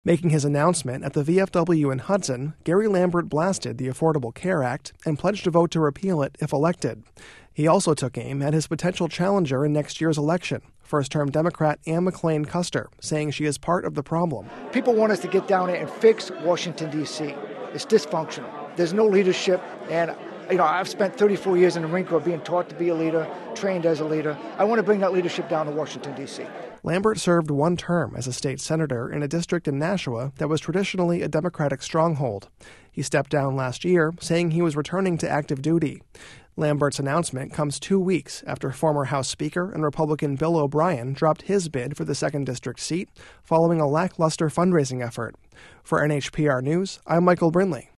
Making his announcement at the VFW in Hudson, Gary Lambert blasted the Affordable Care Act and pledged to vote to repeal it if elected. He also took aim at his potential challenger in next year's election, first-term Democrat Ann McLean Custer, saying she is part of the problem. People want us to get down there and fix Washington, D.C. It's dysfunctional. There's no leadership, and I've spent 34 years in the Marine Corps being taught to be a leader, trained as a leader. I want to bring that leadership down to Washington, D.C. Lambert served one term as a state senator in a district in Nashua that was traditionally a Democratic stronghold. He stepped down last year, saying he was returning to active duty. Lambert's announcement comes 2 weeks after former House Speaker and Republican Bill O'Brien dropped his bid for the 2nd District seat following a lackluster fundraising effort. For NHPR News, I'm Michael Brindley.